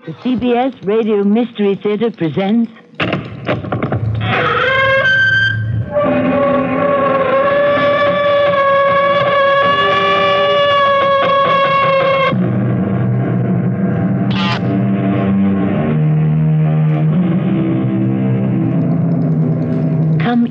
The CBS Radio Mystery Theater presents... Come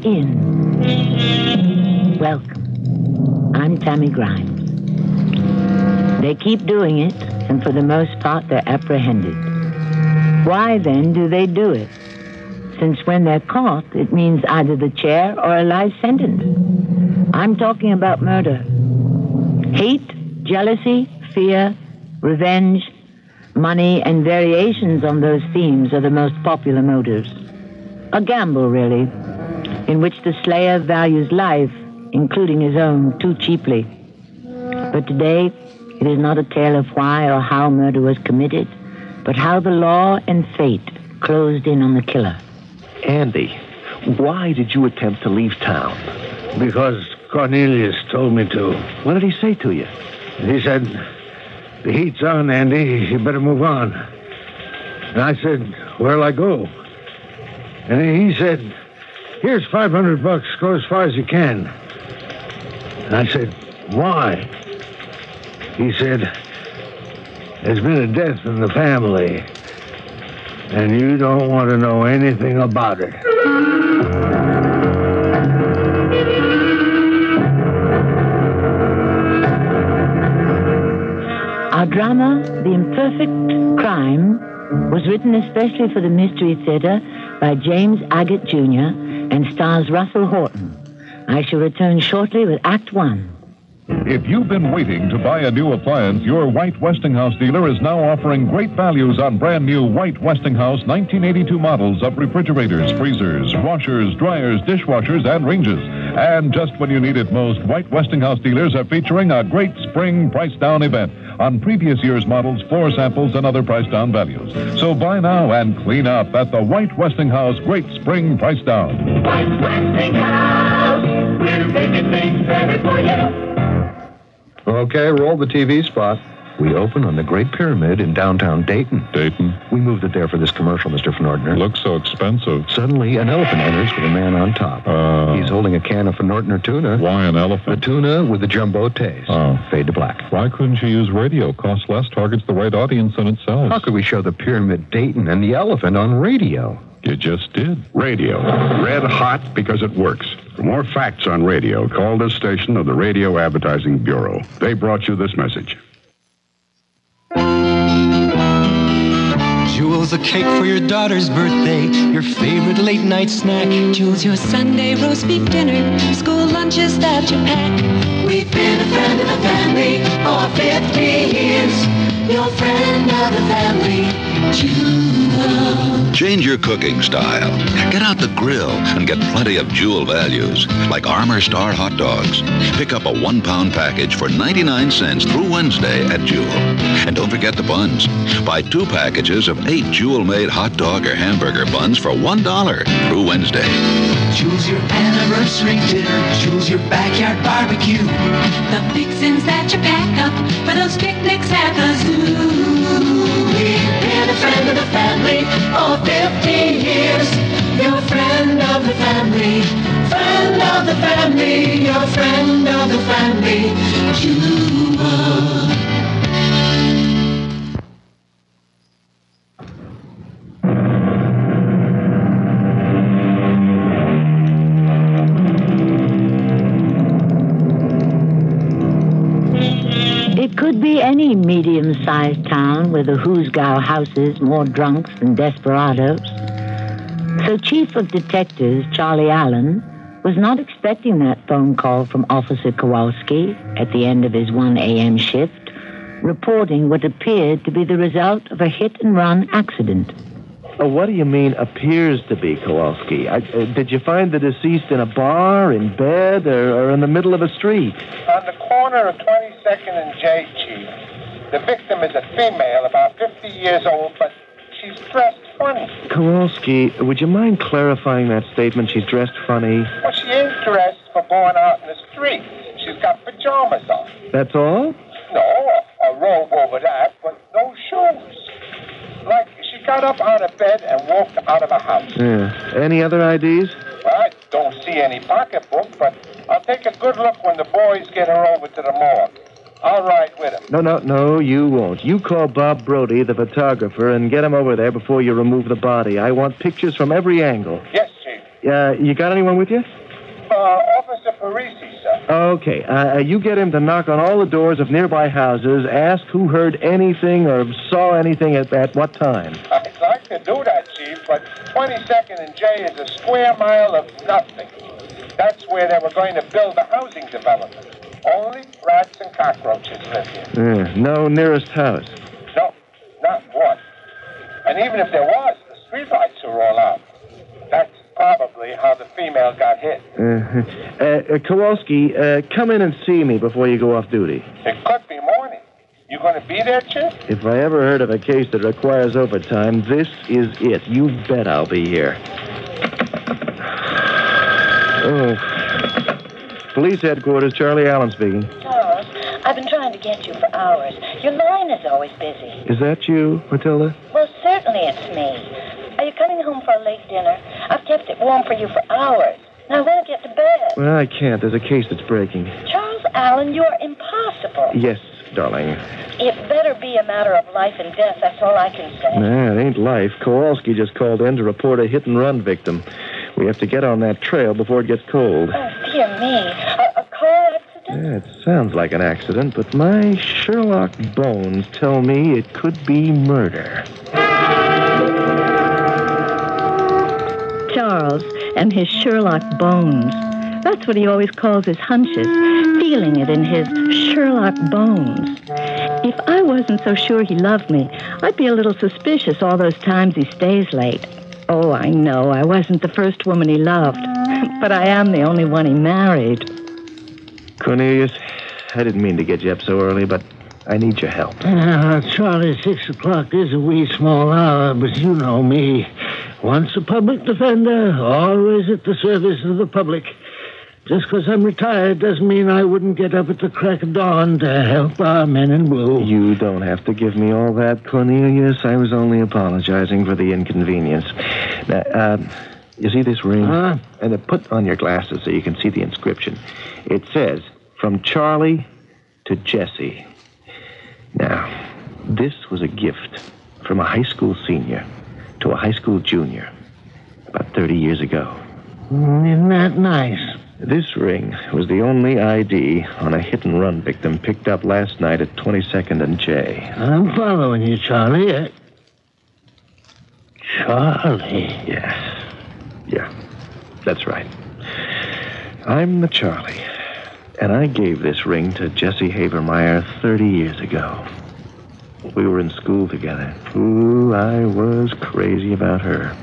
in. Welcome. I'm Tammy Grimes. They keep doing it, and for the most part, they're apprehended. Why, then, do they do it? Since when they're caught, it means either the chair or a life sentence. I'm talking about murder. Hate, jealousy, fear, revenge, money, and variations on those themes are the most popular motives. A gamble, really, in which the slayer values life, including his own, too cheaply. But today, it is not a tale of why or how murder was committed, but how the law and fate closed in on the killer. Andy, why did you attempt to leave town? Because Cornelius told me to. What did he say to you? He said, the heat's on, Andy. You better move on. And I said, where'll I go? And he said, here's $500. Go as far as you can. And I said, why? He said, there's been a death in the family, and you don't want to know anything about it. Our drama, The Imperfect Crime, was written especially for the Mystery Theater by James Agate Jr. and stars Russell Horton. I shall return shortly with Act One. If you've been waiting to buy a new appliance, your White Westinghouse dealer is now offering great values on brand new White Westinghouse 1982 models of refrigerators, freezers, washers, dryers, dishwashers, and ranges. And just when you need it most, White Westinghouse dealers are featuring a great spring price down event on previous year's models, floor samples, and other price down values. So buy now and clean up at the White Westinghouse Great Spring Price Down. White Westinghouse, we're making things better for you. Okay, roll the TV spot. We open on the Great Pyramid in downtown Dayton. Dayton? We moved it there for this commercial, Mr. Fnortner. Looks so expensive. Suddenly, an elephant enters with a man on top. He's holding a can of Fnortner tuna. Why an The elephant? tuna with the jumbo taste. Fade to black. Why couldn't you use radio? Costs less, targets the right audience, and it sells. How could we show the Pyramid Dayton and the elephant on radio? You just did. Radio. Red hot because it works. For more facts on radio, call this station of the Radio Advertising Bureau. They brought you this message. Jules, a cake for your daughter's birthday, your favorite late night snack. Jules, your Sunday roast beef dinner, school lunches that you pack. We've been a friend of the family for 50 years. Your friend of the family, Jewel. Change your cooking style. Get out the grill and get plenty of Jewel values, like Armour Star hot dogs. Pick up a 1-pound package for 99 cents through Wednesday at Jewel. And don't forget the buns. Buy 2 packages of 8 Jewel-made hot dog or hamburger buns for $1 through Wednesday. Jewel's your anniversary dinner. Jewel's your backyard barbecue. The fixins that you pack up for those picnics at the zoo. We've been a friend of the family for 50 years. Your friend of the family, friend of the family, your friend of the family, Jewel. It could be any medium-sized town where the Hoosgow houses more drunks than desperados. So Chief of Detectives Charlie Allen was not expecting that phone call from Officer Kowalski at the end of his 1 a.m. shift, reporting what appeared to be the result of a hit-and-run accident. What do you mean, appears to be, Kowalski? Did you find the deceased in a bar, in bed, or in the middle of a street? On the corner of 22nd and J, Chief. The victim is a female, about 50 years old, but she's dressed funny. Kowalski, would you mind clarifying that statement? She's dressed funny. Well, she ain't dressed for going out in the street. She's got pajamas on. That's all? No, a robe over that, but no shoes. Like got up out of bed and walked out of the house. Yeah. Any other IDs? Well, I don't see any pocketbook, but I'll take a good look when the boys get her over to the morgue. I'll ride with him. No, you won't. You call Bob Brody, the photographer, and get him over there before you remove the body. I want pictures from every angle. Yes, Chief. You got anyone with you? Officer Parisi, sir. Okay. You get him to knock on all the doors of nearby houses, ask who heard anything or saw anything at what time. I'd like to do that, Chief, but 22nd and J is a square mile of nothing. That's where they were going to build a housing development. Only rats and cockroaches live here. No nearest house. No, not one. And even if there was, the streetlights are all out. That's probably how the female got hit. Kowalski, come in and see me before you go off duty. It could be morning. You going to be there, Chief? If I ever heard of a case that requires overtime, this is it. You bet I'll be here. Oh. Police headquarters, Charlie Allen speaking. Charles, I've been trying to get you for hours. Your line is always busy. Is that you, Matilda? Well, certainly it's me. Are you coming home for a late dinner? I've kept it warm for you for hours. Now I want to get to bed. Well, I can't. There's a case that's breaking. Charles Allen, you're impossible. Yes, darling. It better be a matter of life and death. That's all I can say. Nah, it ain't life. Kowalski just called in to report a hit-and-run victim. We have to get on that trail before it gets cold. Oh, dear me. A car accident? Yeah, it sounds like an accident, but my Sherlock bones tell me it could be murder. Charles and his Sherlock bones. That's what he always calls his hunches, feeling it in his Sherlock bones. If I wasn't so sure he loved me, I'd be a little suspicious all those times he stays late. Oh, I know, I wasn't the first woman he loved, but I am the only one he married. Cornelius, I didn't mean to get you up so early, but I need your help. Charlie, 6 o'clock is a wee small hour, but you know me. Once a public defender, always at the service of the public. Just because I'm retired doesn't mean I wouldn't get up at the crack of dawn to help our men in blue. You don't have to give me all that, Cornelius. I was only apologizing for the inconvenience. Now, you see this ring? And put on your glasses so you can see the inscription. It says, from Charlie to Jesse. Now, this was a gift from a high school senior to a high school junior about 30 years ago. Isn't that nice? This ring was the only ID on a hit-and-run victim picked up last night at 22nd and J. I'm following you, Charlie. Charlie? Yeah, that's right. I'm the Charlie, and I gave this ring to Jessie Havermeyer 30 years ago. We were in school together. Ooh, I was crazy about her.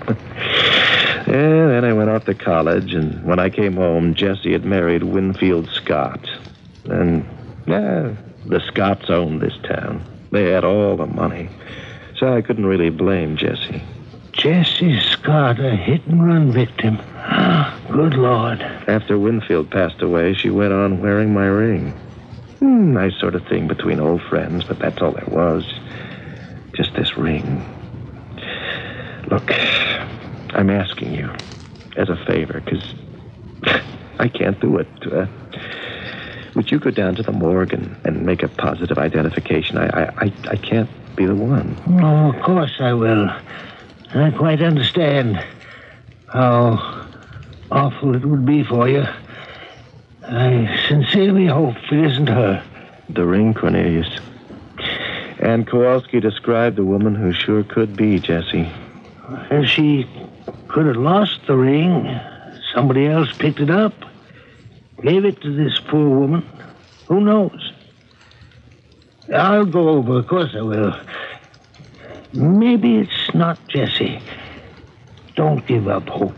And then I went off to college, and when I came home, Jessie had married Winfield Scott. And, the Scotts owned this town. They had all the money. So I couldn't really blame Jessie. Jessie Scott, a hit-and-run victim. Good Lord. After Winfield passed away, she went on wearing my ring. Nice sort of thing between old friends, but that's all there was. Just this ring. Look, I'm asking you as a favor, because I can't do it. Would you go down to the morgue and make a positive identification? I can't be the one. Oh, of course I will. I quite understand how awful it would be for you. I sincerely hope it isn't her. The ring, Cornelius. And Kowalski described a woman who sure could be Jessie. She could have lost the ring. Somebody else picked it up. Gave it to this poor woman. Who knows? I'll go over. Of course I will. Maybe it's not Jessie. Don't give up hope.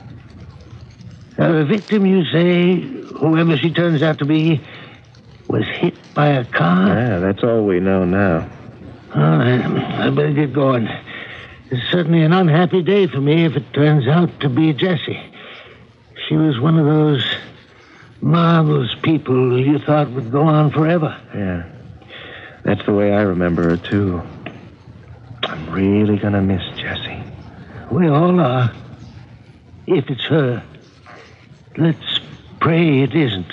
The victim, you say, whoever she turns out to be, was hit by a car? Yeah, that's all we know now. All right, I better get going. It's certainly an unhappy day for me if it turns out to be Jessie. She was one of those marvelous people you thought would go on forever. Yeah, that's the way I remember her, too. really going to miss Jessie. Well, if it's her, let's pray it isn't.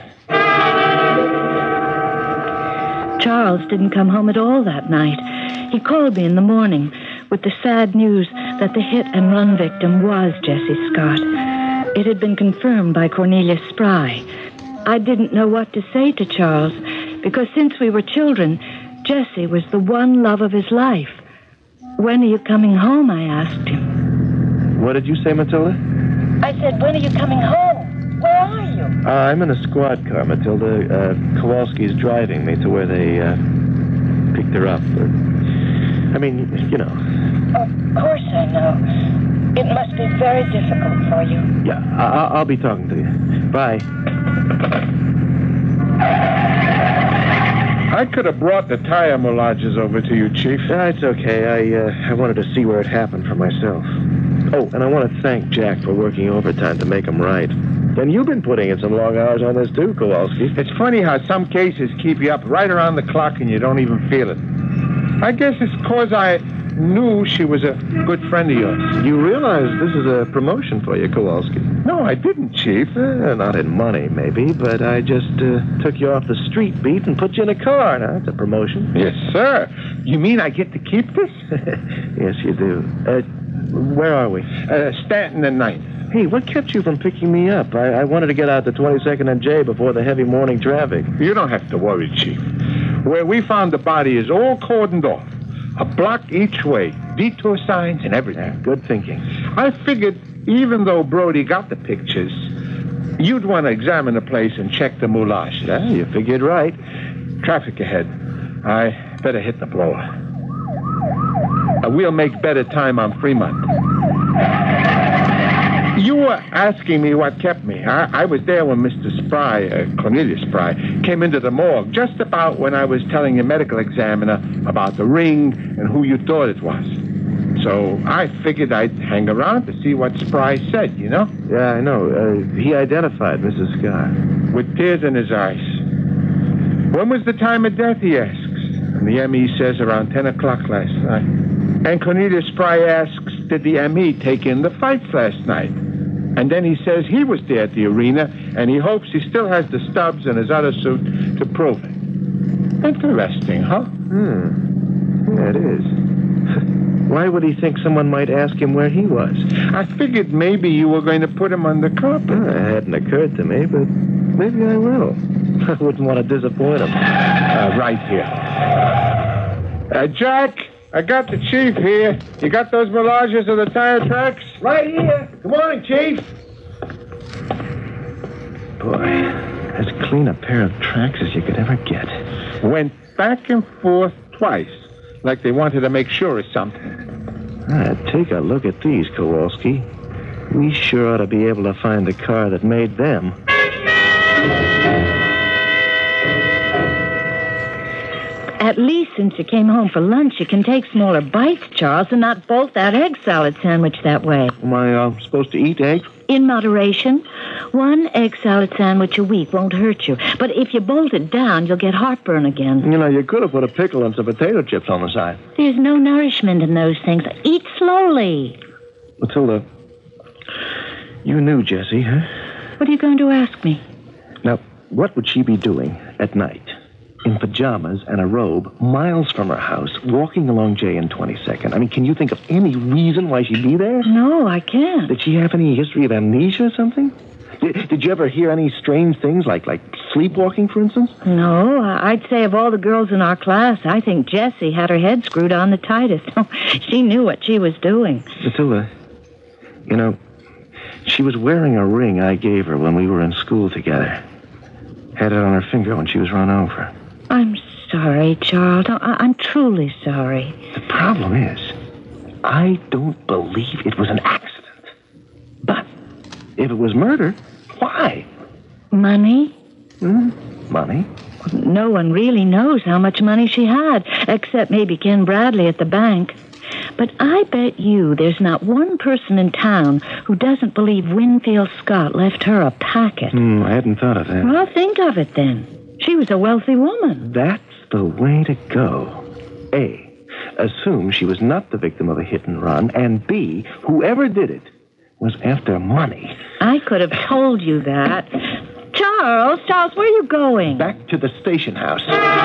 Charles didn't come home at all that night. He called me in the morning with the sad news that the hit-and-run victim was Jessie Scott. It had been confirmed by Cornelius Spry. I didn't know what to say to Charles, because since we were children, Jessie was the one love of his life. When are you coming home, I asked him. What did you say, Matilda? I said, when are you coming home? Where are you? I'm in a squad car, Matilda. Kowalski's driving me to where they picked her up. I mean, you know. Of course I know. It must be very difficult for you. Yeah, I'll be talking to you. Bye. I could have brought the tire moulages over to you, Chief. It's okay. I wanted to see where it happened for myself. Oh, and I want to thank Jack for working overtime to make them right. And you've been putting in some long hours on this too, Kowalski. It's funny how some cases keep you up right around the clock and you don't even feel it. I guess it's because I knew she was a good friend of yours. You realize this is a promotion for you, Kowalski. No, I didn't, Chief. Not in money, maybe, but I just took you off the street beat and put you in a car. Now, that's a promotion. Yes, sir. You mean I get to keep this? Yes, you do. Where are we? Stanton and 9th. Hey, what kept you from picking me up? I wanted to get out to 22nd and J before the heavy morning traffic. You don't have to worry, Chief. Where we found the body is all cordoned off. A block each way. Detour signs and everything. Yeah, good thinking. I figured even though Brody got the pictures, you'd want to examine the place and check the moulage. Yeah, you figured right. Traffic ahead. I better hit the blower. We'll make better time on Fremont. You were asking me what kept me. I was there when Mr. Spry, Cornelius Spry, came into the morgue just about when I was telling the medical examiner about the ring and who you thought it was. So I figured I'd hang around to see what Spry said, you know? Yeah, I know. He identified Mrs. Scott. With tears in his eyes. When was the time of death, he asks. And the M.E. says around 10 o'clock last night. And Cornelius Spry asks, did the M.E. take in the fights last night? And then he says he was there at the arena, and he hopes he still has the stubs in his other suit to prove it. Interesting, huh? Yeah, it is. Why would he think someone might ask him where he was? I figured maybe you were going to put him on the carpet. It hadn't occurred to me, but maybe I will. I wouldn't want to disappoint him. Right here. Jack, I got the Chief here. You got those moulages of the tire tracks? Right here. Good morning, Chief. Boy, as clean a pair of tracks as you could ever get. Went back and forth twice, like they wanted to make sure of something. Take a look at these, Kowalski. We sure ought to be able to find the car that made them. At least since you came home for lunch, you can take smaller bites, Charles, and not bolt that egg salad sandwich that way. Am I supposed to eat eggs? In moderation. One egg salad sandwich a week won't hurt you. But if you bolt it down, you'll get heartburn again. You know, you could have put a pickle and some potato chips on the side. There's no nourishment in those things. Eat slowly. Matilda, you knew Jessie, huh? What are you going to ask me? Now, what would she be doing at night? In pajamas and a robe, miles from her house, walking along J and 22nd. I mean, can you think of any reason why she'd be there? No, I can't. Did she have any history of amnesia or something? Did you ever hear any strange things, like sleepwalking, for instance? No, I'd say of all the girls in our class, I think Jessie had her head screwed on the tightest. She knew what she was doing. Matilda, you know, she was wearing a ring I gave her when we were in school together. Had it on her finger when she was run over. I'm sorry, Charles. I'm truly sorry. The problem is, I don't believe it was an accident. But if it was murder, why? Money? Money? No one really knows how much money she had, except maybe Ken Bradley at the bank. But I bet you there's not one person in town who doesn't believe Winfield Scott left her a packet. I hadn't thought of that. Well, think of it then. She was a wealthy woman. That's the way to go. A, assume she was not the victim of a hit and run, and B, whoever did it was after money. I could have told you that. Charles, where are you going? Back to the station house.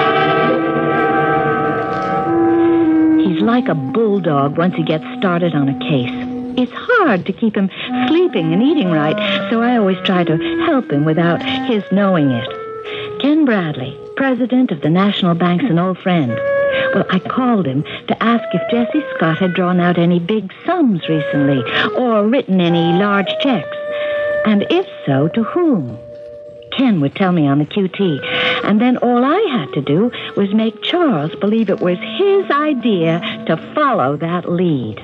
He's like a bulldog once he gets started on a case. It's hard to keep him sleeping and eating right, so I always try to help him without his knowing it. Ken Bradley, president of the National Bank's an old friend. Well, I called him to ask if Jesse Scott had drawn out any big sums recently or written any large checks. And if so, to whom? Ken would tell me on the QT. And then all I had to do was make Charles believe it was his idea to follow that lead.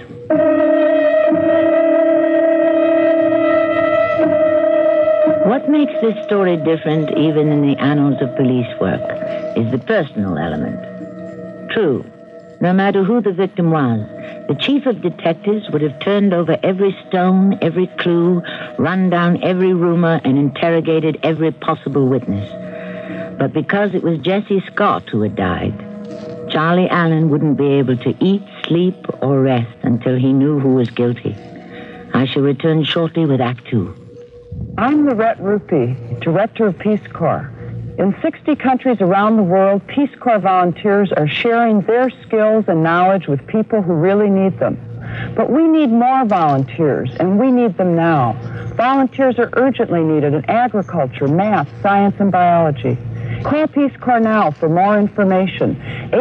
What makes this story different, even in the annals of police work, is the personal element. True, no matter who the victim was, the chief of detectives would have turned over every stone, every clue, run down every rumor, and interrogated every possible witness. But because it was Jesse Scott who had died, Charlie Allen wouldn't be able to eat, sleep, or rest until he knew who was guilty. I shall return shortly with Act 2. I'm Lorette Rupi, Director of Peace Corps. In 60 countries around the world, Peace Corps volunteers are sharing their skills and knowledge with people who really need them. But we need more volunteers, and we need them now. Volunteers are urgently needed in agriculture, math, science, and biology. Call Peace Corps now for more information.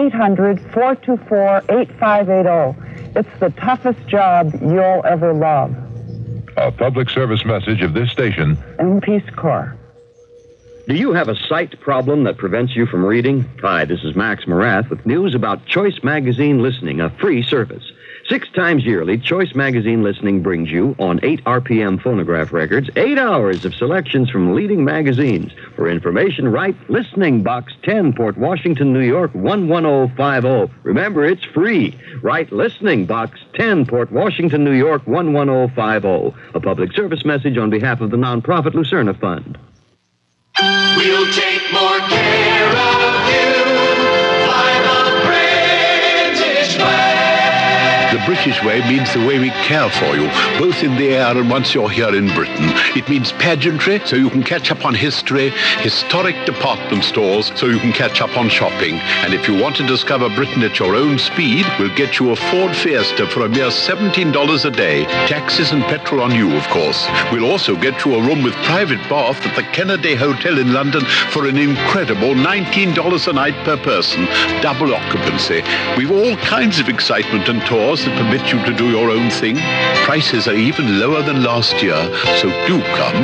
800-424-8580. It's the toughest job you'll ever love. A public service message of this station and Peace Corps. Do you have a sight problem that prevents you from reading? Hi, this is Max Morath with news about Choice Magazine Listening, a free service. 6 times yearly, Choice Magazine Listening brings you, on 8 RPM phonograph records, 8 hours of selections from leading magazines. For information, write Listening, Box 10, Port Washington, New York, 11050. Remember, it's free. Write Listening, Box 10, Port Washington, New York, 11050. A public service message on behalf of the nonprofit Lucerna Fund. We'll take more care of you. Fly the British way. The British way means the way we care for you, both in the air and once you're here in Britain. It means pageantry, so you can catch up on history, historic department stores, so you can catch up on shopping. And if you want to discover Britain at your own speed, we'll get you a Ford Fiesta for a mere $17 a day. Taxes and petrol on you, of course. We'll also get you a room with private bath at the Kennedy Hotel in London for an incredible $19 a night per person. Double occupancy. We've all kinds of excitement and tours that permit you to do your own thing. Prices are even lower than last year, so do come.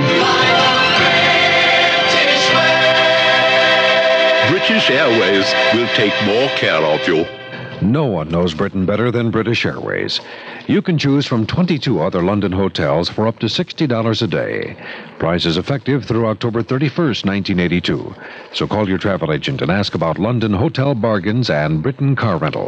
British Airways will take more care of you. No one knows Britain better than British Airways. You can choose from 22 other London hotels for up to $60 a day. Price is effective through October 31st, 1982. So call your travel agent and ask about London hotel bargains and Britain car rental.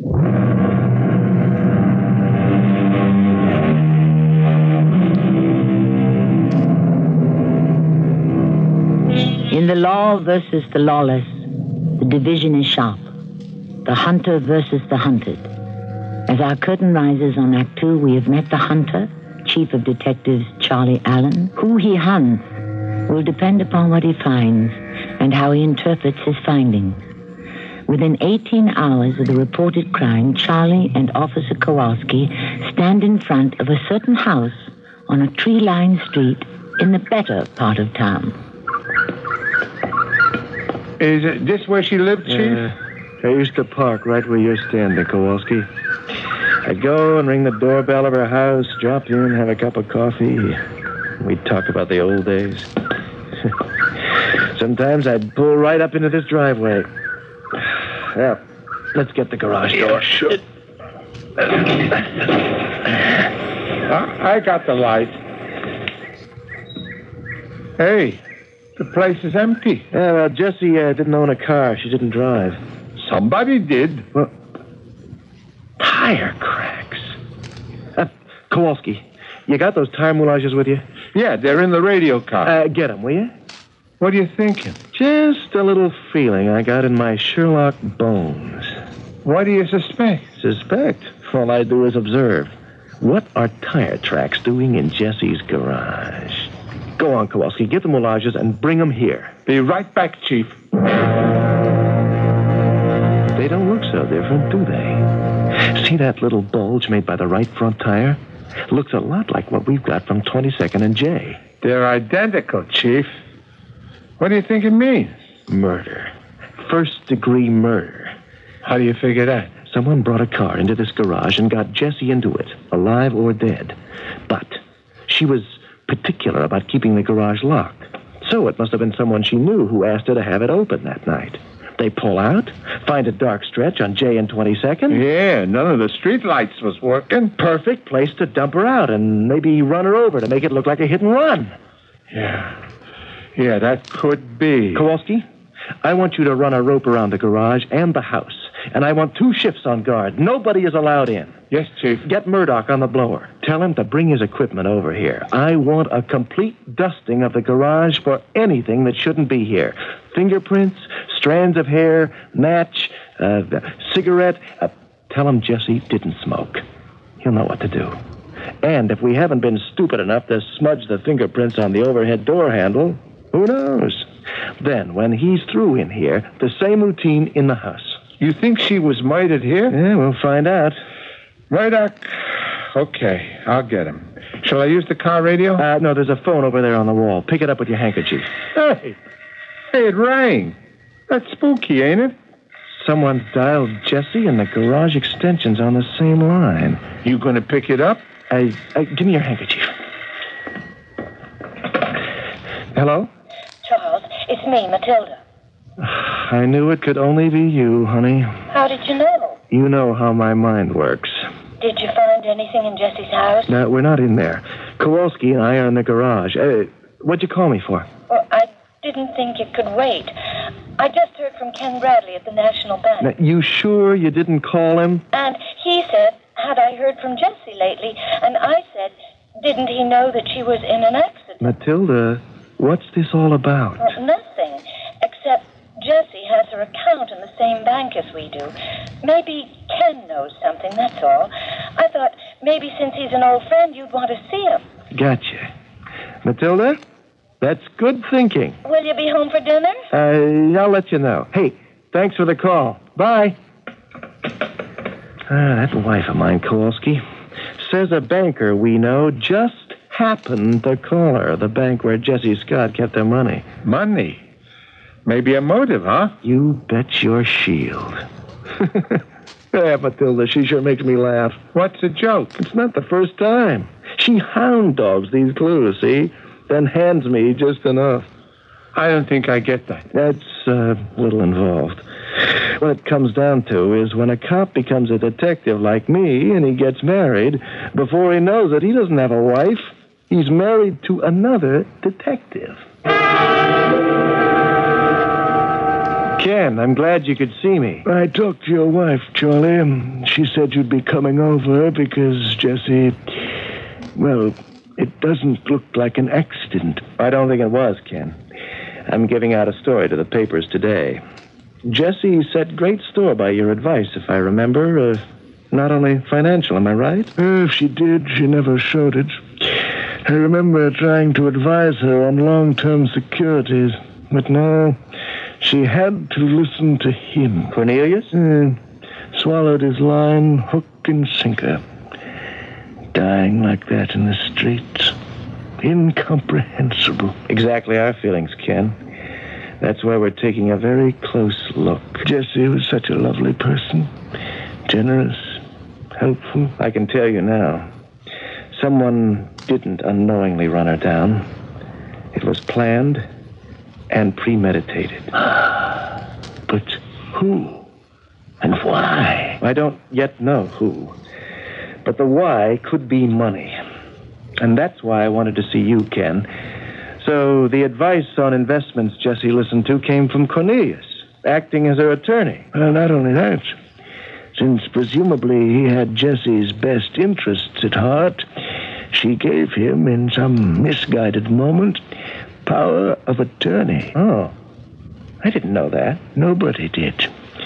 In the law versus the lawless, the division is sharp. The hunter versus the hunted. As our curtain rises on Act 2, we have met the hunter, Chief of Detectives Charlie Allen. Who he hunts will depend upon what he finds and how he interprets his findings. Within 18 hours of the reported crime, Charlie and Officer Kowalski stand in front of a certain house on a tree-lined street in the better part of town. Is this where she lived, Chief? I used to park right where you're standing, Kowalski. I'd go and ring the doorbell of her house, drop in, have a cup of coffee. We'd talk about the old days. Sometimes I'd pull right up into this driveway. Yeah, let's get the garage door. Yeah, sure. I got the light. Hey, the place is empty. Yeah, well, Jessie didn't own a car. She didn't drive. Somebody did. Well, tire cracks. Kowalski, you got those tire moulages with you? Yeah, they're in the radio car. Get them, will you? What are you thinking? Just a little feeling I got in my Sherlock bones. What do you suspect? suspect. All I do is observe. What are tire tracks doing in Jesse's garage? Go on, Kowalski. Get the moulages and bring them here. Be right back, Chief. They don't look so different, do they? See that little bulge made by the right front tire? Looks a lot like what we've got from 22nd and J. They're identical, Chief. What do you think it means? Murder. First-degree murder. How do you figure that? Someone brought a car into this garage and got Jesse into it, alive or dead. But she was particular about keeping the garage locked. So it must have been someone she knew who asked her to have it open that night. They pull out, find a dark stretch on J and 22nd. Yeah, none of the street lights was working. Perfect place to dump her out and maybe run her over to make it look like a hit and run. Yeah, that could be. Kowalski, I want you to run a rope around the garage and the house. And I want 2 shifts on guard. Nobody is allowed in. Yes, Chief. Get Murdoch on the blower. Tell him to bring his equipment over here. I want a complete dusting of the garage for anything that shouldn't be here. Fingerprints, strands of hair, match, cigarette. Tell him Jesse didn't smoke. He'll know what to do. And if we haven't been stupid enough to smudge the fingerprints on the overhead door handle, who knows? Then, when he's through in here, the same routine in the house. You think she was murdered here? Yeah, we'll find out. Murdoch. Okay, I'll get him. Shall I use the car radio? No, there's a phone over there on the wall. Pick it up with your handkerchief. Hey, it rang. That's spooky, ain't it? Someone dialed Jesse and the garage extensions on the same line. You gonna pick it up? Give me your handkerchief. Hello? Charles, it's me, Matilda. I knew it could only be you, honey. How did you know? You know how my mind works. Did you find anything in Jesse's house? No, we're not in there. Kowalski and I are in the garage. What'd you call me for? Well, I didn't think it could wait. I just heard from Ken Bradley at the National Bank. Now, you sure you didn't call him? And he said, had I heard from Jesse lately? And I said, didn't he know that she was in an accident? Matilda, what's this all about? Well, nothing, except Jessie has her account in the same bank as we do. Maybe Ken knows something, that's all. I thought maybe since he's an old friend, you'd want to see him. Gotcha. Matilda, that's good thinking. Will you be home for dinner? I'll let you know. Hey, thanks for the call. Bye. That wife of mine, Kowalski, says a banker we know just happened to call her, the bank where Jesse Scott kept her money. Money? Maybe a motive, huh? You bet your shield. Yeah, Matilda, she sure makes me laugh. What's the joke? It's not the first time. She hound dogs these clues, see? Then hands me just enough. I don't think I get that. That's a little involved. What it comes down to is when a cop becomes a detective like me and he gets married, before he knows it, he doesn't have a wife. He's married to another detective. Ken, I'm glad you could see me. I talked to your wife, Charlie. She said you'd be coming over because Jesse... Well, it doesn't look like an accident. I don't think it was, Ken. I'm giving out a story to the papers today. Jesse set great store by your advice, if I remember. Not only financial, am I right? If she did, she never showed it. I remember trying to advise her on long-term securities. But no, she had to listen to him. Cornelius? Swallowed his line, hook and sinker. Dying like that in the streets. Incomprehensible. Exactly our feelings, Ken. That's why we're taking a very close look. Jesse was such a lovely person. Generous, helpful. I can tell you now. Someone didn't unknowingly run her down. It was planned and premeditated. But who? And why? I don't yet know who. But the why could be money. And that's why I wanted to see you, Ken. So the advice on investments Jesse listened to came from Cornelius, acting as her attorney. Well, not only that. Since presumably he had Jesse's best interests at heart, she gave him, in some misguided moment, power of attorney. Oh, I didn't know that. Nobody did.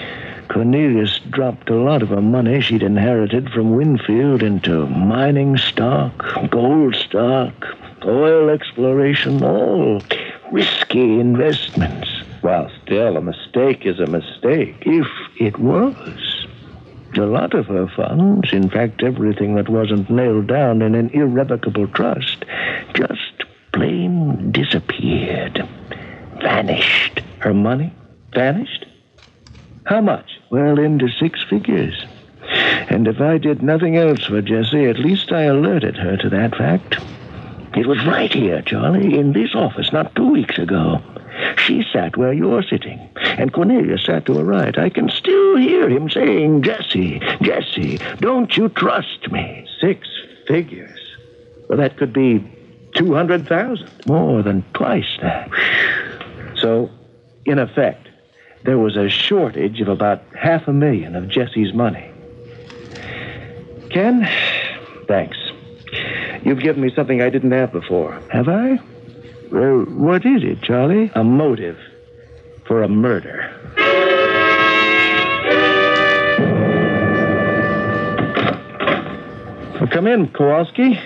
Cornelius dropped a lot of her money she'd inherited from Winfield into mining stock, gold stock, oil exploration, all risky investments. Well, still, a mistake is a mistake, if it was. A lot of her funds, in fact, everything that wasn't nailed down in an irrevocable trust, just plain disappeared. Vanished. Her money vanished? How much? Well, into 6 figures. And if I did nothing else for Jessie, at least I alerted her to that fact. It was right here, Charlie, in this office, not 2 weeks ago. She sat where you're sitting, and Cornelius sat to her right. I can still hear him saying, Jessie, Jessie, don't you trust me? 6 figures? Well, that could be 200,000. More than twice that. So, in effect, there was a shortage of about $500,000 of Jessie's money. Ken, thanks. You've given me something I didn't have before. Have I? Well, what is it, Charlie? A motive for a murder. Well, come in, Kowalski.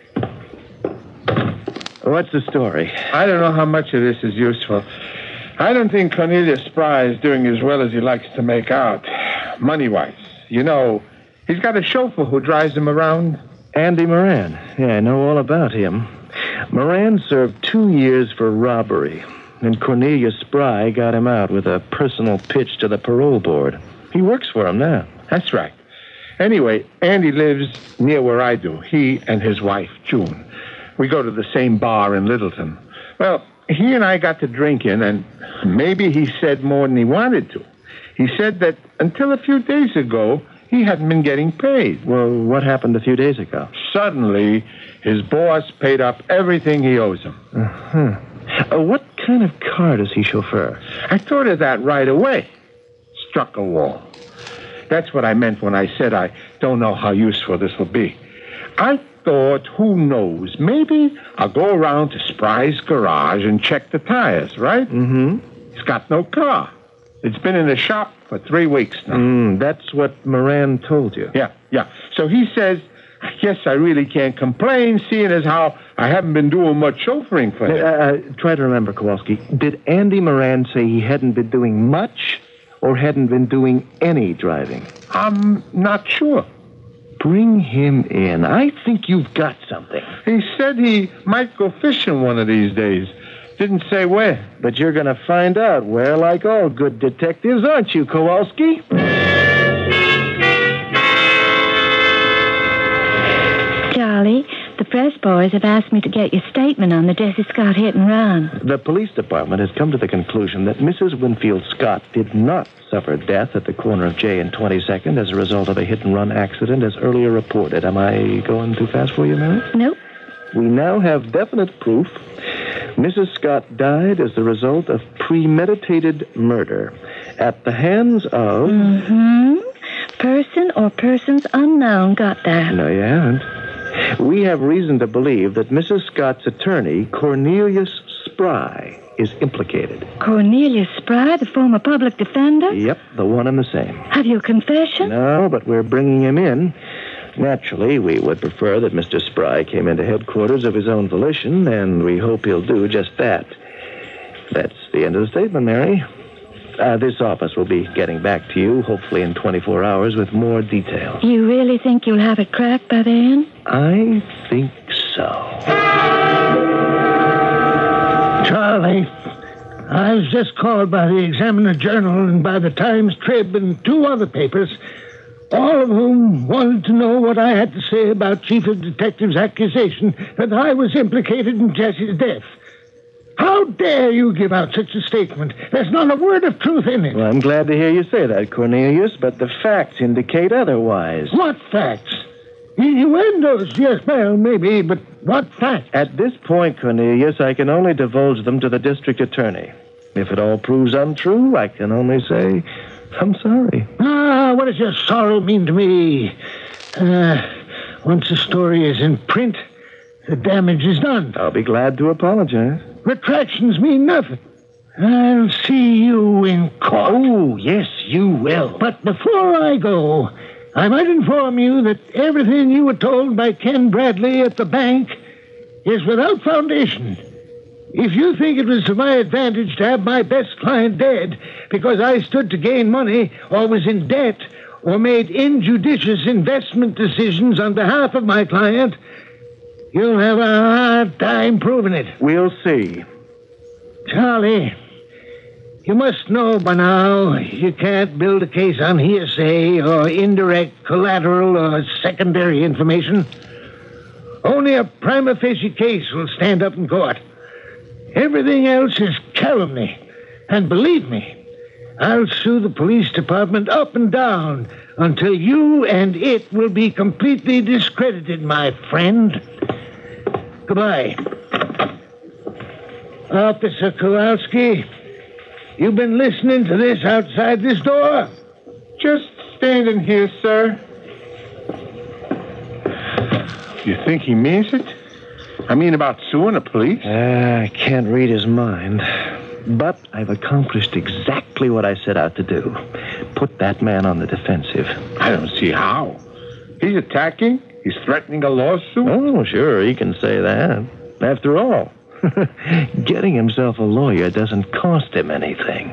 What's the story? I don't know how much of this is useful. I don't think Cornelius Spry is doing as well as he likes to make out, money-wise. You know, he's got a chauffeur who drives him around. Andy Moran. Yeah, I know all about him. Moran served 2 years for robbery, and Cornelius Spry got him out with a personal pitch to the parole board. He works for him now. That's right. Anyway, Andy lives near where I do, he and his wife, June. We go to the same bar in Littleton. Well, he and I got to drinking, and maybe he said more than he wanted to. He said that until a few days ago, he hadn't been getting paid. Well, what happened a few days ago? Suddenly, his boss paid up everything he owes him. What kind of car does he chauffeur? I thought of that right away. Struck a wall. That's what I meant when I said I don't know how useful this will be. I thought, who knows, maybe I'll go around to Spry's garage and check the tires, right? Mm-hmm. He's got no car. It's been in the shop for 3 weeks now. That's what Moran told you. Yeah. So he says, I guess I really can't complain, seeing as how I haven't been doing much chauffeuring for him. Try to remember, Kowalski. Did Andy Moran say he hadn't been doing much or hadn't been doing any driving? I'm not sure. Bring him in. I think you've got something. He said he might go fishing one of these days. Didn't say where. But you're going to find out where, like all good detectives, aren't you, Kowalski? Charlie, the press boys have asked me to get your statement on the Jessie Scott hit and run. The police department has come to the conclusion that Mrs. Winfield Scott did not suffer death at the corner of J and 22nd as a result of a hit-and-run accident as earlier reported. Am I going too fast for you, Mary? Nope. We now have definite proof Mrs. Scott died as the result of premeditated murder at the hands of... Person or persons unknown. Got that. No, you haven't. We have reason to believe that Mrs. Scott's attorney, Cornelius Spry, is implicated. Cornelius Spry, the former public defender? Yep, the one and the same. Have you a confession? No, but we're bringing him in. Naturally, we would prefer that Mr. Spry came into headquarters of his own volition, and we hope he'll do just that. That's the end of the statement, Mary. This office will be getting back to you, hopefully in 24 hours, with more details. You really think you'll have it cracked by then? I think so. Charlie, I was just called by the Examiner Journal and by the Times Trib and 2 other papers, all of whom wanted to know what I had to say about Chief of Detectives' accusation that I was implicated in Jessie's death. How dare you give out such a statement? There's not a word of truth in it. Well, I'm glad to hear you say that, Cornelius, but the facts indicate otherwise. What facts? Innuendos, yes, well, maybe, but what facts? At this point, Cornelius, I can only divulge them to the district attorney. If it all proves untrue, I can only say, I'm sorry. What does your sorrow mean to me? Once a story is in print, the damage is done. I'll be glad to apologize. Retractions mean nothing. I'll see you in court. Oh, yes, you will. But before I go, I might inform you that everything you were told by Ken Bradley at the bank is without foundation. If you think it was to my advantage to have my best client dead because I stood to gain money or was in debt or made injudicious investment decisions on behalf of my client, you'll have a hard time proving it. We'll see. Charlie, you must know by now you can't build a case on hearsay or indirect collateral or secondary information. Only a prima facie case will stand up in court. Everything else is calumny. And believe me, I'll sue the police department up and down until you and it will be completely discredited, my friend. Goodbye. Officer Kowalski, you've been listening to this outside this door? Just standing here, sir. You think he means it? I mean, about suing the police? I can't read his mind. But I've accomplished exactly what I set out to do. Put that man on the defensive. I don't see how. He's attacking. He's threatening a lawsuit. Oh, sure, he can say that. After all, getting himself a lawyer doesn't cost him anything.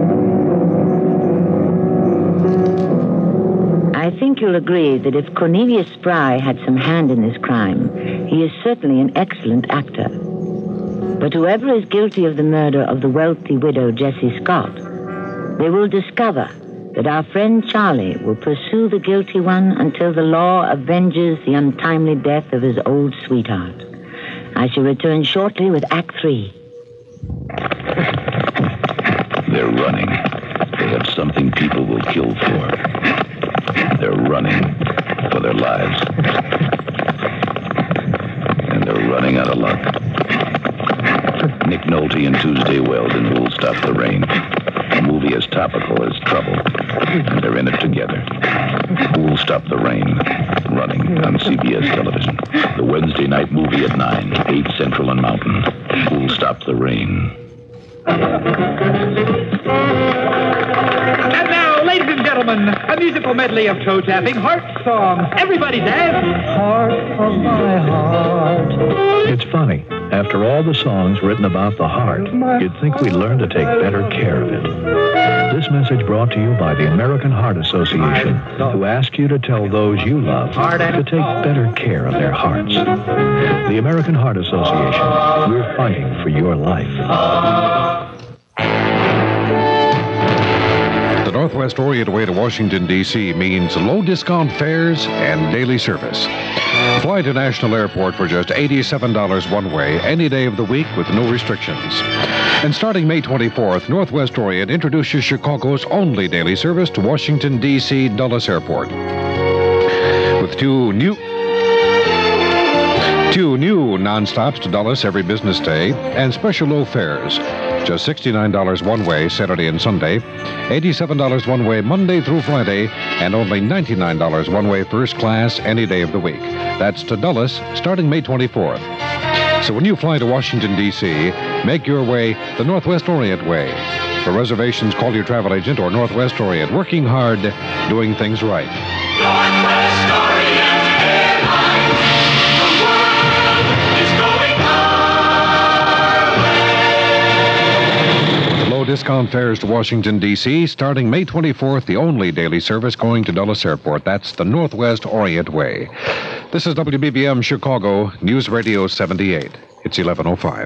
I think you'll agree that if Cornelius Spry had some hand in this crime, he is certainly an excellent actor. But whoever is guilty of the murder of the wealthy widow Jessie Scott, they will discover that our friend Charlie will pursue the guilty one until the law avenges the untimely death of his old sweetheart. I shall return shortly with Act 3. They're running. They have something people will kill for. They're running for their lives. And they're running out of luck. Nick Nolte and Tuesday Weldon will stop the rain. A movie as topical as Trouble. And they're in it together. Who will stop the rain? Running on CBS television. The Wednesday night movie at 9, 8 Central and Mountain. Who will stop the rain? And now, ladies and gentlemen, a musical medley of toe tapping heart songs. Everybody dance. Heart of my heart. It's funny. After all the songs written about the heart, you'd think we'd learn to take better care of it. This message brought to you by the American Heart Association, who ask you to tell those you love to take better care of their hearts. The American Heart Association, we're fighting for your life. The Northwest Orient Way to Washington, D.C. means low discount fares and daily service. Fly to National Airport for just $87 one way any day of the week with no restrictions. And starting May 24th, Northwest Orient introduces Chicago's only daily service to Washington, D.C. Dulles Airport. With two new nonstops to Dulles every business day and special low fares. Just $69 one way Saturday and Sunday, $87 one way Monday through Friday, and only $99 one way first class any day of the week. That's to Dulles starting May 24th. So when you fly to Washington, D.C., make your way the Northwest Orient way. For reservations, call your travel agent or Northwest Orient. Working hard, doing things right. Northwest Orient Airlines. The world is going our way. Low discount fares to Washington, D.C. starting May 24th, the only daily service going to Dulles Airport. That's the Northwest Orient way. This is WBBM Chicago, News Radio 78. It's 11:05.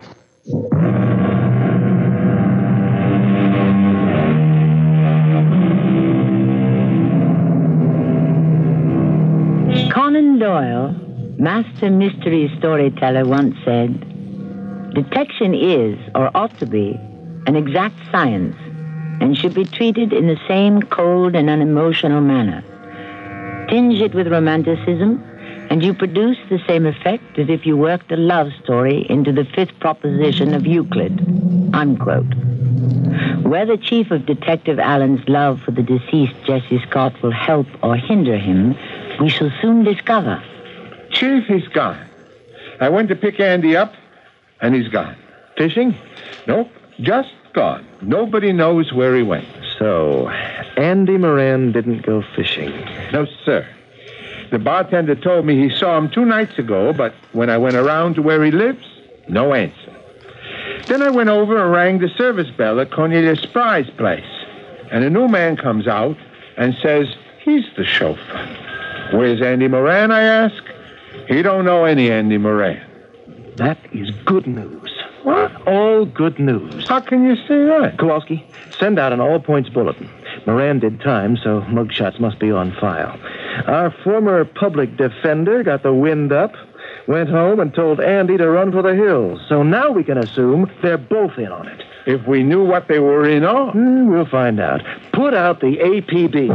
Conan Doyle, master mystery storyteller, once said, "Detection is, or ought to be, an exact science and should be treated in the same cold and unemotional manner. Tinge it with romanticism, and you produce the same effect as if you worked a love story into the fifth proposition of Euclid." Unquote. Whether Chief of Detective Allen's love for the deceased Jessie Scott will help or hinder him, we shall soon discover. Chief, he's gone. I went to pick Andy up, and he's gone. Fishing? Nope. Just gone. Nobody knows where he went. So, Andy Moran didn't go fishing. No, sir. The bartender told me he saw him 2 nights ago, but when I went around to where he lives, no answer. Then I went over and rang the service bell at Cornelius Spry's place. And a new man comes out and says he's the chauffeur. Where's Andy Moran, I ask? He don't know any Andy Moran. That is good news. What? All good news. How can you say that? Kowalski, send out an all-points bulletin. Moran did time, so mugshots must be on file. Our former public defender got the wind up, went home and told Andy to run for the hills. So now we can assume they're both in on it. If we knew what they were in on. We'll find out. Put out the APB.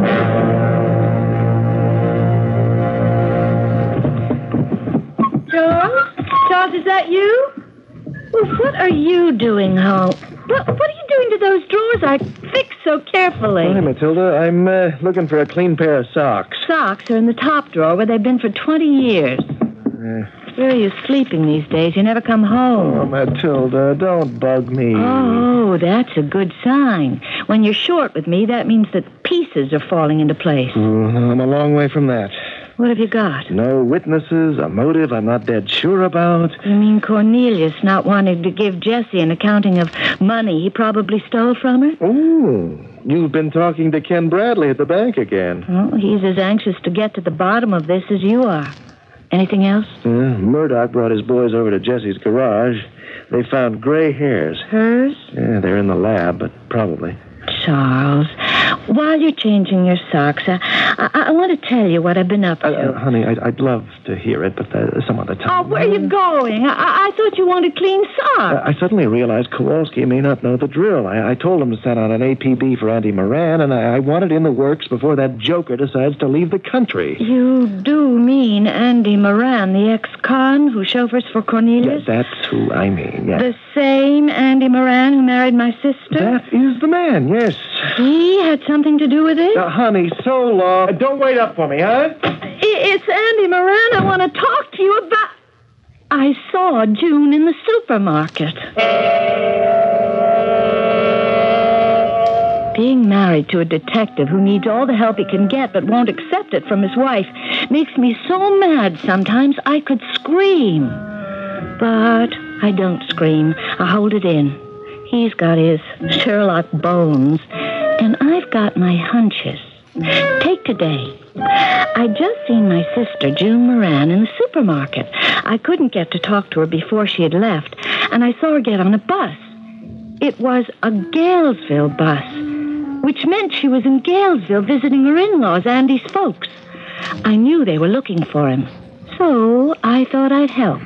Charles? Charles, is that you? Well, what are you doing home? What are you doing to those drawers I fixed so carefully? Hi, Matilda. I'm looking for a clean pair of socks. Socks are in the top drawer where they've been for 20 years. Where are you sleeping these days? You never come home. Oh, Matilda, don't bug me. Oh, that's a good sign. When you're short with me, that means that pieces are falling into place. I'm a long way from that. What have you got? No witnesses, a motive I'm not dead sure about. You mean Cornelius not wanting to give Jessie an accounting of money he probably stole from her? Oh, you've been talking to Ken Bradley at the bank again. Well, he's as anxious to get to the bottom of this as you are. Anything else? Murdoch brought his boys over to Jessie's garage. They found gray hairs. Hers? Yeah, they're in the lab, but probably. Charles, while you're changing your socks, I want to tell you what I've been up to. Honey, I'd love to hear it, but some other time. Oh, where are you going? I thought you wanted clean socks. I suddenly realized Kowalski may not know the drill. I told him to send out an APB for Andy Moran, and I want it in the works before that joker decides to leave the country. You do mean Andy Moran, the ex-con who chauffeurs for Cornelius? Yeah, that's who I mean, yes. The same Andy Moran who married my sister? That is the man, yes. He had something to do with it? Honey, so long. Don't wait up for me, huh? It's Andy Moran I want to talk to you about. I saw June in the supermarket. Being married to a detective who needs all the help he can get but won't accept it from his wife makes me so mad sometimes I could scream. But I don't scream. I hold it in. He's got his Sherlock bones, and I've got my hunches. Take today. I'd just seen my sister, June Moran, in the supermarket. I couldn't get to talk to her before she had left, and I saw her get on a bus. It was a Galesville bus, which meant she was in Galesville visiting her in-laws, Andy's folks. I knew they were looking for him, so I thought I'd help.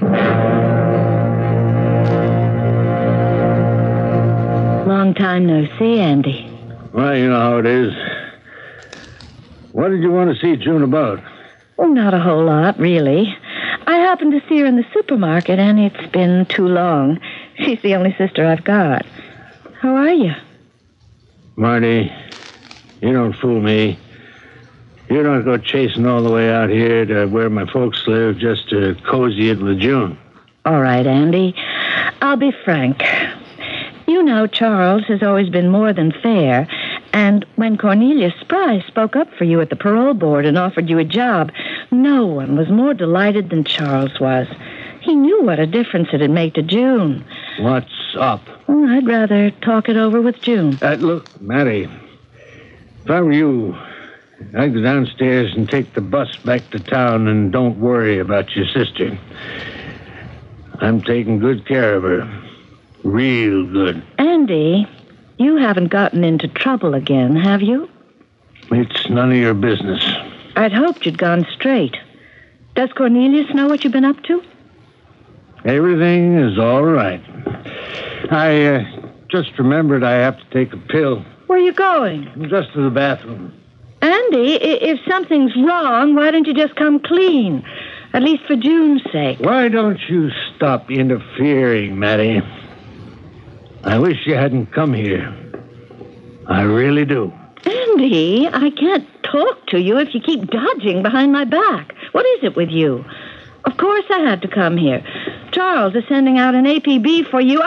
Long time no see, Andy. Well, you know how it is. What did you want to see June about? Oh, not a whole lot, really. I happened to see her in the supermarket, and it's been too long. She's the only sister I've got. How are you? Marty, you don't fool me. You don't go chasing all the way out here to where my folks live just to cozy it with June. All right, Andy. I'll be frank. You know Charles has always been more than fair, and when Cornelius Spry spoke up for you at the parole board and offered you a job, no one was more delighted than Charles was. He knew what a difference it'd make to June. What's up? Well, I'd rather talk it over with June. Look, Matty, if I were you, I'd go downstairs and take the bus back to town and don't worry about your sister. I'm taking good care of her. Real good. Andy, you haven't gotten into trouble again, have you? It's none of your business. I'd hoped you'd gone straight. Does Cornelius know what you've been up to? Everything is all right. I just remembered I have to take a pill. Where are you going? Just to the bathroom. Andy, if something's wrong, why don't you just come clean? At least for June's sake. Why don't you stop interfering, Matty? I wish you hadn't come here. I really do. Andy, I can't talk to you if you keep dodging behind my back. What is it with you? Of course I had to come here. Charles is sending out an APB for you.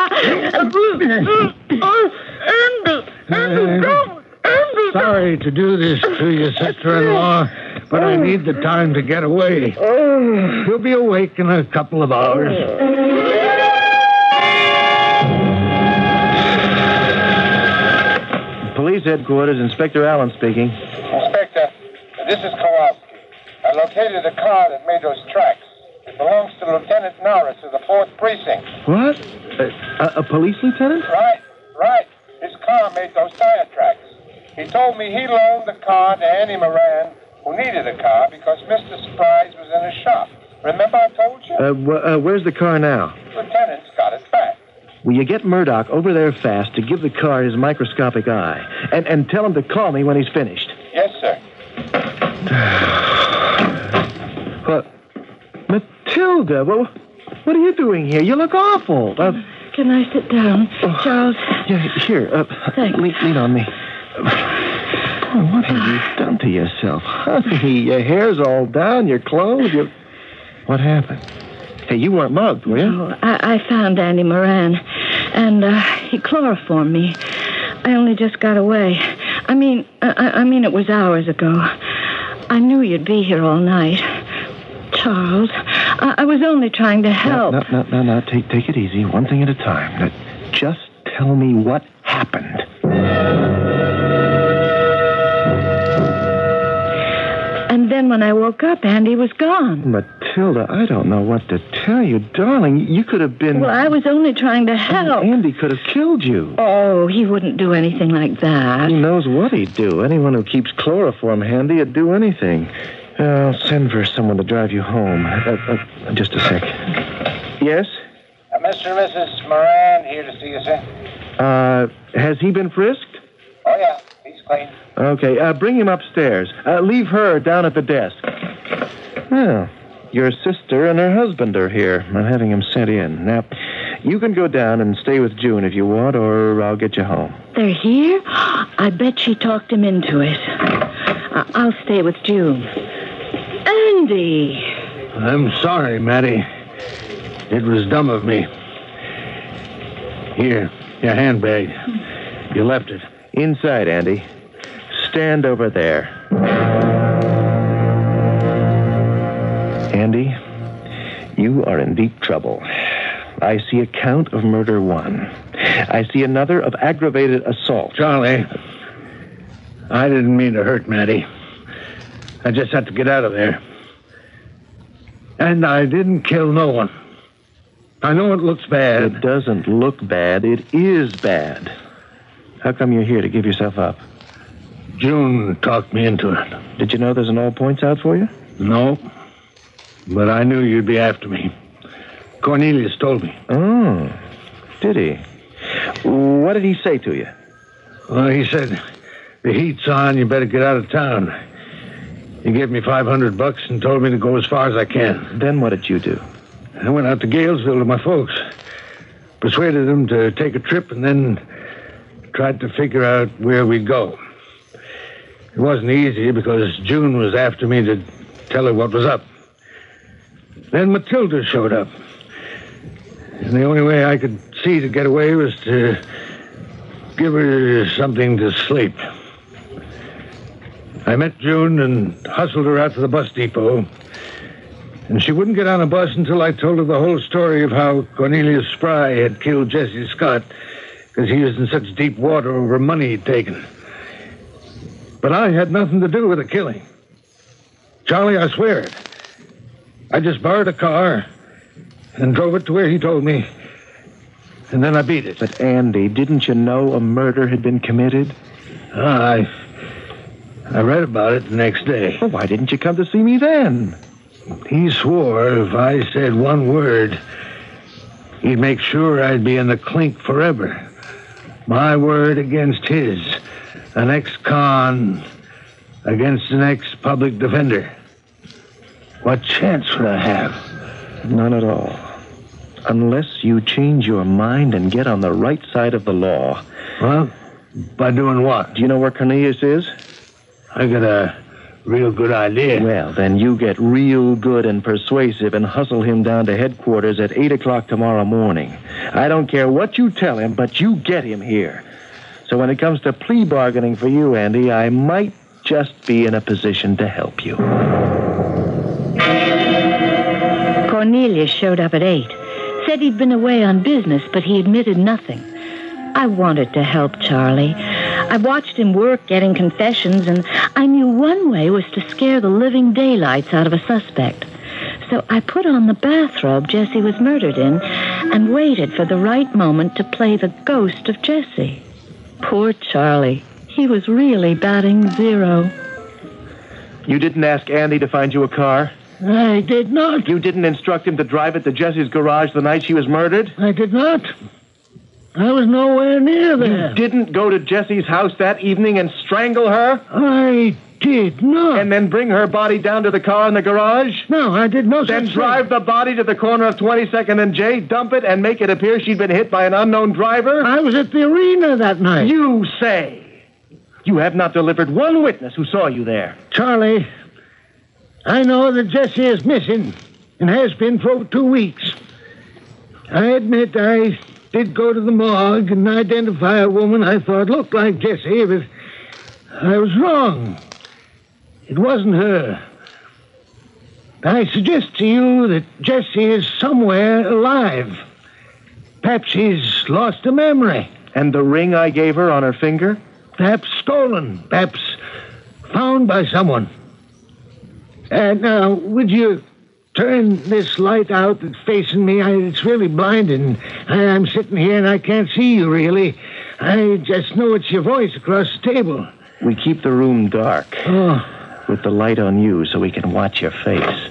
Andy, don't! Sorry to do this to you, sister-in-law, but I need the time to get away. You'll be awake in a couple of hours. Police headquarters, Inspector Allen speaking. Inspector, this is Kowalski. I located the car that made those tracks. It belongs to Lieutenant Norris of the 4th Precinct. What? A police lieutenant? Right. His car made those tire tracks. He told me he loaned the car to Annie Moran, who needed a car because Mr. Surprise was in his shop. Remember I told you? Where's the car now? Lieutenant's got it back. Will you get Murdoch over there fast to give the car his microscopic eye? And tell him to call me when he's finished. Yes, sir. What? Matilda, what are you doing here? You look awful. Can I sit down, Charles? Yeah, here. Thanks. Lean on me. What have you done to yourself? Honey, your hair's all down, your clothes, What happened? Hey, you weren't mugged, were you? No, I found Andy Moran, and he chloroformed me. I only just got away. I mean, it was hours ago. I knew you'd be here all night. Charles, I was only trying to help. No. Take it easy, one thing at a time. Now, just tell me what happened. And then when I woke up, Andy was gone. Matilda, I don't know what to tell you. Darling, you could have been... Well, I was only trying to help. Andy could have killed you. Oh, he wouldn't do anything like that. Who knows what he'd do? Anyone who keeps chloroform handy would do anything. I'll send for someone to drive you home. Just a sec. Yes? Mr. and Mrs. Moran here to see you, sir. Has he been frisked? Oh, yeah. He's clean. Okay, bring him upstairs. Leave her down at the desk. Well, your sister and her husband are here. I'm having them sent in. Now, you can go down and stay with June if you want, or I'll get you home. They're here? I bet she talked him into it. I'll stay with June. Andy! I'm sorry, Mattie. It was dumb of me. Here, your handbag. You left it. Inside, Andy. Stand over there. Andy, you are in deep trouble. I see a count of murder 1. I see another of aggravated assault. Charlie, I didn't mean to hurt Mattie. I just had to get out of there. And I didn't kill no one. I know it looks bad. It doesn't look bad. It is bad. How come you're here to give yourself up? June talked me into it. Did you know there's an all points out for you? No. But I knew you'd be after me. Cornelius told me. Oh, did he? What did he say to you? Well, he said, the heat's on, you better get out of town. He gave me $500 and told me to go as far as I can. Then what did you do? I went out to Galesville to my folks. Persuaded them to take a trip and then tried to figure out where we'd go. It wasn't easy because June was after me to tell her what was up. Then Matilda showed up. And the only way I could see to get away was to give her something to sleep. I met June and hustled her out to the bus depot. And she wouldn't get on a bus until I told her the whole story of how Cornelius Spry had killed Jesse Scott because he was in such deep water over money he'd taken. But I had nothing to do with the killing. Charlie, I swear it. I just borrowed a car and drove it to where he told me. And then I beat it. But, Andy, didn't you know a murder had been committed? I read about it the next day. Well, why didn't you come to see me then? He swore if I said one word, he'd make sure I'd be in the clink forever. My word against his. An ex-con against an ex-public defender. What chance would I have? None at all. Unless you change your mind and get on the right side of the law. Well, by doing what? Do you know where Cornelius is? I got a real good idea. Well, then you get real good and persuasive and hustle him down to headquarters at 8 o'clock tomorrow morning. I don't care what you tell him, but you get him here. So when it comes to plea bargaining for you, Andy, I might just be in a position to help you. Cornelius showed up at 8. Said he'd been away on business, but he admitted nothing. I wanted to help Charlie. I watched him work getting confessions, and I knew one way was to scare the living daylights out of a suspect. So I put on the bathrobe Jesse was murdered in and waited for the right moment to play the ghost of Jesse. Poor Charlie. He was really batting 0. You didn't ask Andy to find you a car? I did not. You didn't instruct him to drive it to Jessie's garage the night she was murdered? I did not. I was nowhere near there. You didn't go to Jessie's house that evening and strangle her? I did not. And then bring her body down to the car in the garage? No, I did no such Then thing. drive the body to the corner of 22nd and J, dump it, and make it appear she'd been hit by an unknown driver? I was at the arena that night. You say. You have not delivered one witness who saw you there. Charlie, I know that Jessie is missing and has been for over 2 weeks. I admit I did go to the morgue and identify a woman I thought looked like Jessie, but I was wrong. It wasn't her. I suggest to you that Jessie is somewhere alive. Perhaps she's lost her memory. And the ring I gave her on her finger? Perhaps stolen. Perhaps found by someone. Now, would you turn this light out that's facing me? It's really blinding. I'm sitting here and I can't see you, really. I just know it's your voice across the table. We keep the room dark. Oh. With the light on you so we can watch your face.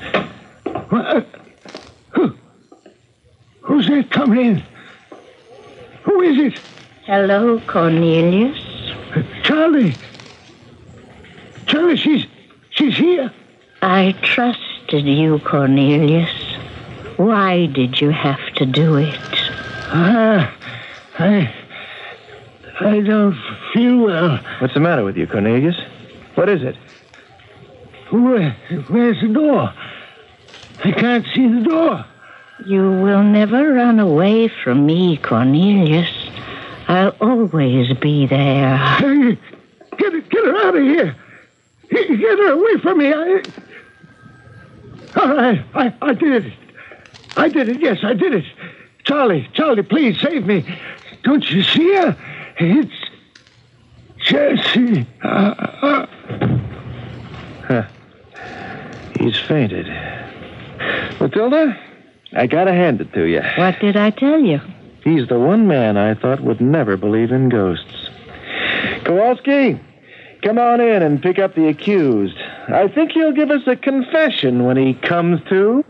Who's that coming in? Who is it? Hello, Cornelius. Charlie. Charlie, she's here. I trusted you, Cornelius. Why did you have to do it? I don't feel well. What's the matter with you, Cornelius? What is it? Where's the door? I can't see the door. You will never run away from me, Cornelius. I'll always be there. Hey, get her out of here. Get her away from me. I did it. I did it. Yes, I did it. Charlie, please save me. Don't you see her? It's Jessie. He's fainted. Matilda, I gotta hand it to you. What did I tell you? He's the one man I thought would never believe in ghosts. Kowalski, come on in and pick up the accused. I think he'll give us a confession when he comes to.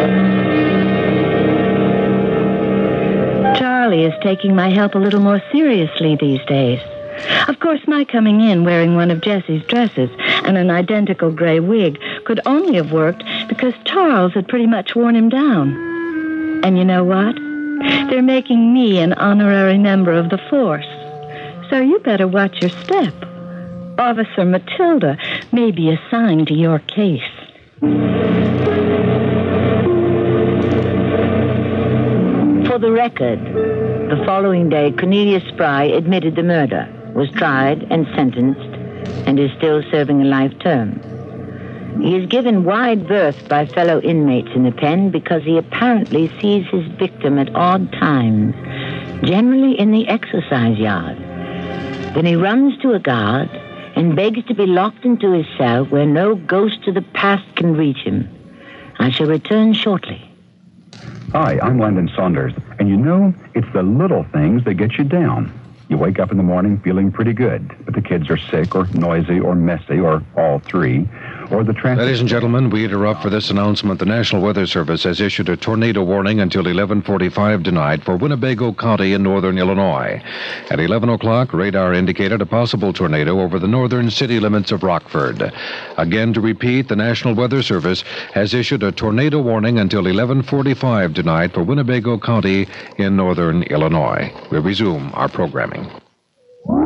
Charlie is taking my help a little more seriously these days. Of course, my coming in wearing one of Jessie's dresses and an identical gray wig could only have worked because Charles had pretty much worn him down. And you know what? They're making me an honorary member of the force. So you better watch your step. Officer Matilda may be assigned to your case. For the record, the following day, Cornelius Spry admitted the murder, was tried and sentenced, and is still serving a life term. He is given wide berth by fellow inmates in the pen because he apparently sees his victim at odd times, generally in the exercise yard. Then he runs to a guard and begs to be locked into his cell where no ghost of the past can reach him. I shall return shortly. Hi, I'm Landon Saunders, and you know, it's the little things that get you down. You wake up in the morning feeling pretty good, but the kids are sick or noisy or messy or all three, or the transit... Ladies and gentlemen, we interrupt for this announcement. The National Weather Service has issued a tornado warning until 11:45 tonight for Winnebago County in northern Illinois. At 11 o'clock, radar indicated a possible tornado over the northern city limits of Rockford. Again, to repeat, the National Weather Service has issued a tornado warning until 11:45 tonight for Winnebago County in northern Illinois. We resume our programming.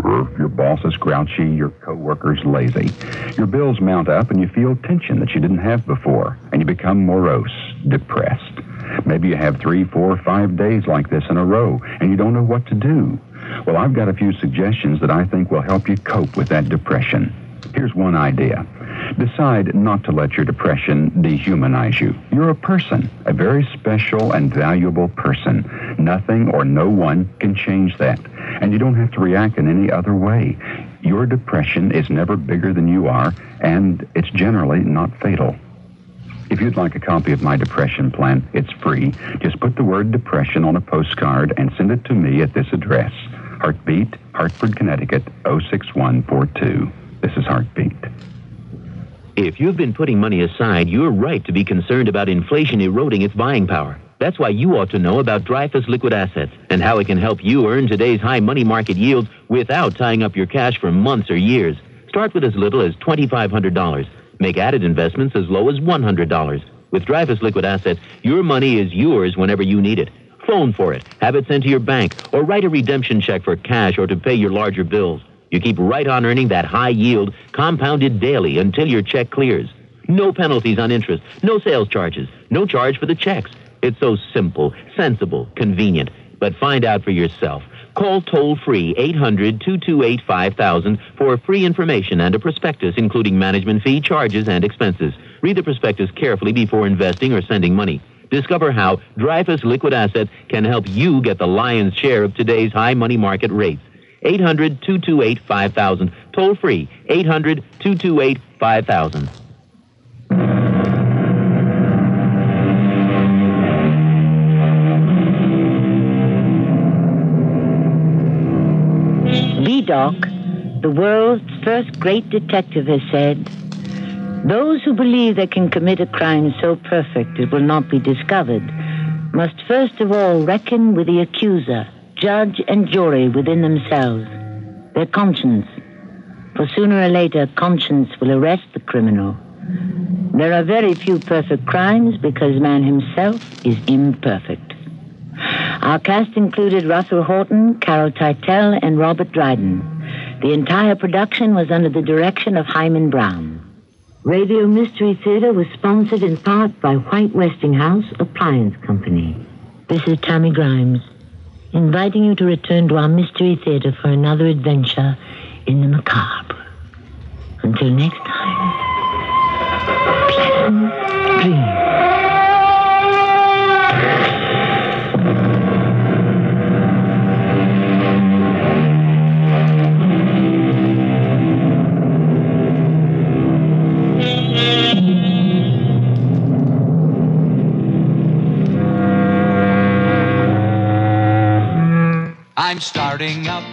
temper, your boss is grouchy, your coworker's lazy. Your bills mount up and you feel tension that you didn't have before, and you become morose, depressed. Maybe you have 3, 4, 5 days like this in a row, and you don't know what to do. Well, I've got a few suggestions that I think will help you cope with that depression. Here's one idea. Decide not to let your depression dehumanize you. You're a person, a very special and valuable person. Nothing or no one can change that. And you don't have to react in any other way. Your depression is never bigger than you are, and it's generally not fatal. If you'd like a copy of my depression plan, it's free. Just put the word depression on a postcard and send it to me at this address. Heartbeat, Hartford, Connecticut, 06142. This is Heartbeat. If you've been putting money aside, you're right to be concerned about inflation eroding its buying power. That's why you ought to know about Dreyfus Liquid Assets and how it can help you earn today's high money market yields without tying up your cash for months or years. Start with as little as $2,500. Make added investments as low as $100. With Dreyfus Liquid Assets, your money is yours whenever you need it. Phone for it, have it sent to your bank, or write a redemption check for cash or to pay your larger bills. You keep right on earning that high yield, compounded daily until your check clears. No penalties on interest, no sales charges, no charge for the checks. It's so simple, sensible, convenient. But find out for yourself. Call toll-free 800-228-5000 for free information and a prospectus including management fee, charges, and expenses. Read the prospectus carefully before investing or sending money. Discover how Dreyfus Liquid Assets can help you get the lion's share of today's high money market rates. 800-228-5000. Toll-free 800-228-5000. Vidocq, the world's first great detective, has said, "Those who believe they can commit a crime so perfect it will not be discovered must first of all reckon with the accuser, judge and jury within themselves, their conscience. For sooner or later, conscience will arrest the criminal. There are very few perfect crimes because man himself is imperfect." Our cast included Russell Horton, Carol Teitel, and Robert Dryden. The entire production was under the direction of Hyman Brown. Radio Mystery Theater was sponsored in part by White Westinghouse Appliance Company. This is Tammy Grimes, inviting you to return to our Mystery Theater for another adventure in the macabre. Until next time, pleasant dreams. I'm starting out